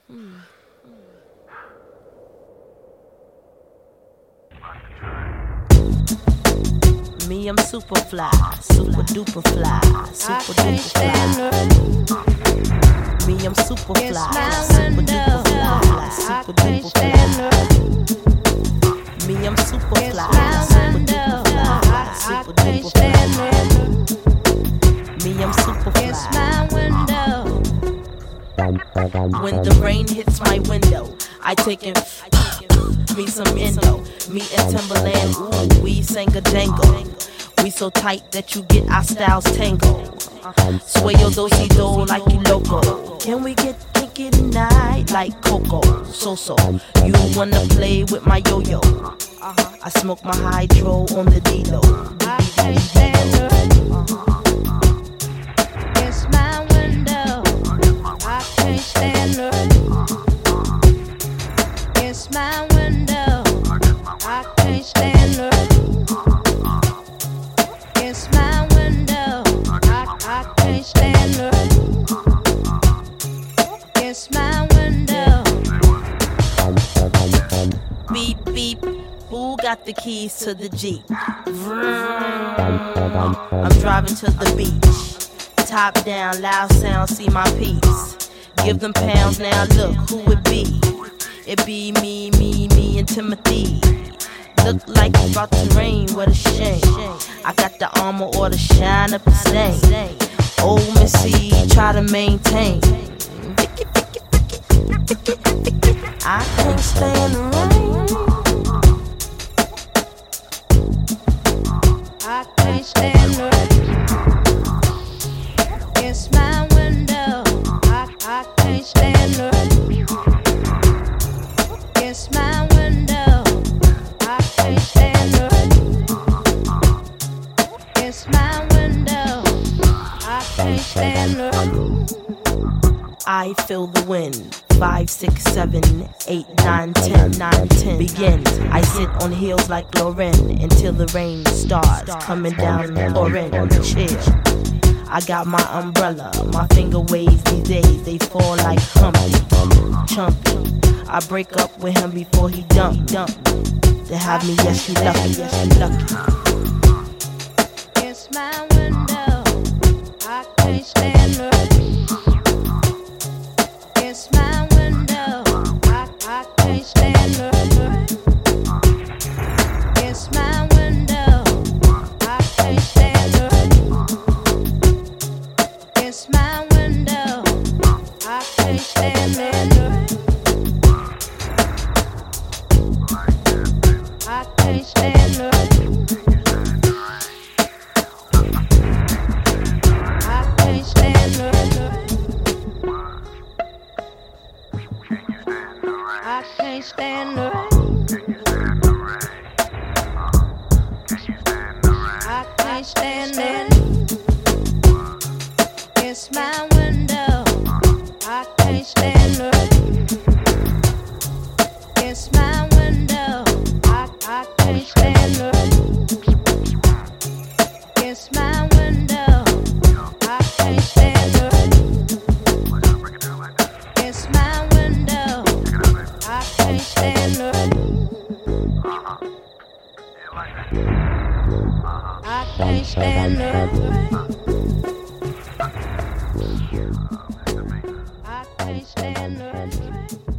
Me, I'm super fly, super duper fly, super duper fly. Me, I'm super fly, super duper fly, super duper fly. Me, I'm super fly, super duper fly, super duper fly. Me, I'm super fly. When the rain hits my window, I take it. Me some Indo, me and Timberland, ooh, we sang a jangle. We so tight that you get our styles tangled. Sway your do-si-do like you loco. Can we get kinky tonight like Coco? So, you wanna play with my yo-yo? I smoke my hydro on the D-Lo. I can't stand her. It's my window. I can't stand her. It's my window. I can't stand her. It's my window. I can't stand her. It's my window. Beep, beep. Who got the keys to the Jeep? I'm driving to the beach. Top down, loud sound, see my piece. Give them pounds, now look who it be. It be me, and Timothy. Look like it's about to rain, what a shame. I got the armor or the shine up the stain. Old Missy, try to maintain. I can't stand the rain. I can't stand her. It's my window. I can't stand her. It's my window. I can't stand her. It's my window. I can't stand her. I feel the wind. 5, 6, 7, 8, 9, 10, 9, 10 begins. I sit on heels like Lauren until the rain starts coming down and pouring on the chair. I got my umbrella, my finger waves these days, they fall like Humpty, Chumpy. I break up with him before he dump. To have me, yes, you lucky, yes, you lucky. It's my window. I can't stand her. It's my window. I can't stand her. It's my window. I can't stand her. It's my window. I can't stand her. I can't stand her. I can't stand her. I can't stand her. I can't stand it. It's my window. I can't stand her. It's my window. I can't stand her. It's my window. I can't stand her. It's my window. I can't stand her. I can't stand her. I can't stand her.